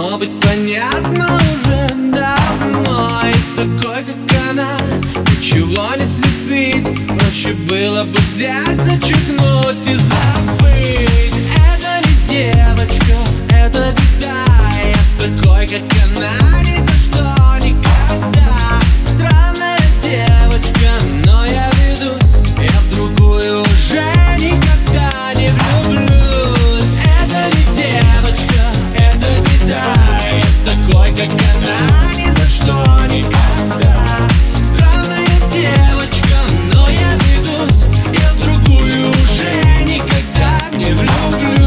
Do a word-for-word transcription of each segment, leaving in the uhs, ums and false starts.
должно быть понятно уже давно. И с такой, как она, ничего не слепить. Проще было бы взять, зачеркнуть и забыть. Это не девочка, это беда. Я с такой, как она, ни за что никогда. Странная девочка, но я ведусь. Я в другую уже никогда не влюблюсь. Это не девочка, это беда. Я с такой, как она, ни за что никогда. Странная девочка, но я ведусь. Я в другую уже никогда не влюблюсь.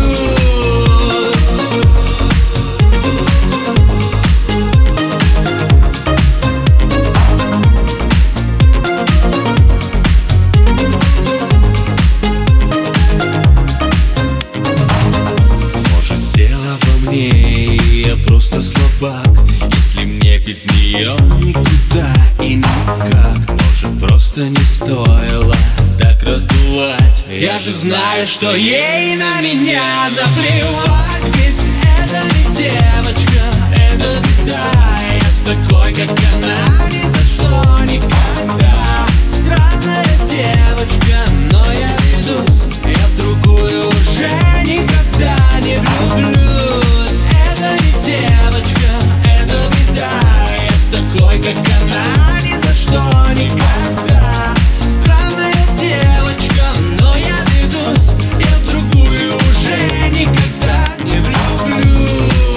Я просто слабак, если мне без нее никуда и никак. Может, просто не стоило так раздувать. Я же знаю, что ей на меня наплевать. Ведь это не девочка, это беда. Я с такой, как она, ни за что никогда. Странная девочка, но я ведусь. Я в другую уже никогда не влюблюсь. Девочка, это беда. Я с такой, как она, ни за что никогда. Странная девочка, но я ведусь. Я в другую уже никогда не влюблюсь.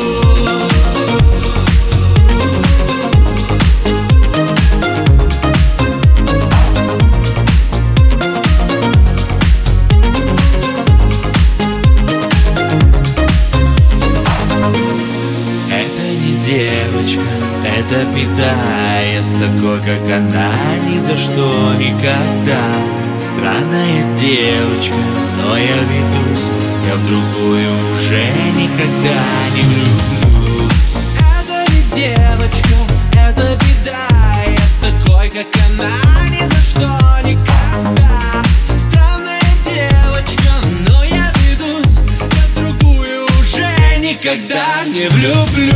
Девочка, это беда. Я с такой, как она, ни за что никогда. Странная девочка, но я ведусь. Я в другую уже никогда не влюблюсь. Это не девочка, это беда. Я с такой, как она, ни за что никогда. Странная девочка, но я ведусь. Я в другую уже никогда не влюблюсь.